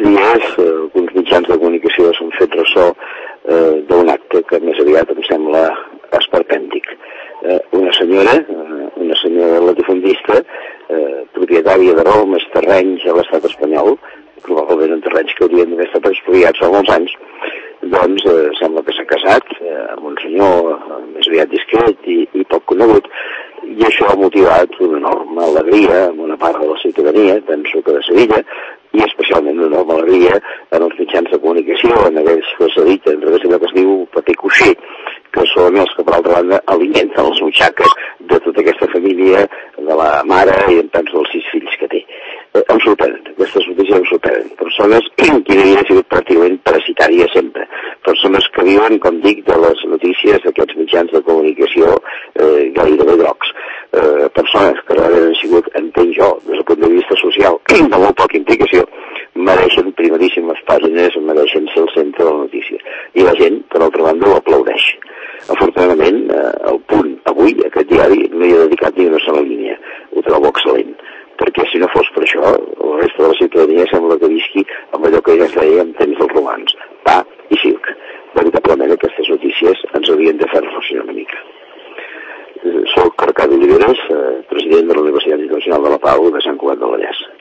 dies alguns mitjans de comunicació s'han fet ressò d'un acte que més aviat em sembla esperpèntic. Una senyora latifundista, propietària de més terrenys a l'estat espanyol, probablement en terrenys que haurien d'haver estat expropiats fa molts anys, doncs sembla que s'ha casat amb un senyor més aviat discret i poc conegut, i això ha motivat una enorme alegria en una part de la ciutadania, penso que de Sevilla, i especialment una enorme alegria en els mitjans de comunicació, en aquells que s'editen a través d'allò que es diu paper coixí, que són els que, per altra banda, alimenten les butxaques de tota aquesta família, de la mare i en penso dels 6 fills que té. Em sorprenen, aquestes notícies em sorprenen. Persones que havien sigut pràcticament parasitàries sempre. Persones que viuen, com dic, de les notícies d'aquests mitjans de comunicació gairebé grocs. Persones que realment han sigut, entenc jo, des del punt de vista social, de molt poca implicació, mereixen primeríssimes pàgines, mereixen ser el centre de la notícia. I la gent, per altra banda, ho aplaudeix. Afortunadament, el Punt, avui, aquest diari, no hi ha dedicat ni una sola línia. Ho trobo excel·lent. Perquè si no fos per això, la resta de la ciutadania sembla que visqui amb allò que ja es deia en temps dels romans, pa i circ. Veritablement aquestes notícies ens haurien de fer reflexionar una mica. Soc Arcadi Oliveres, president de la Universitat Internacional de la Pau de Sant Cugat del Vallès.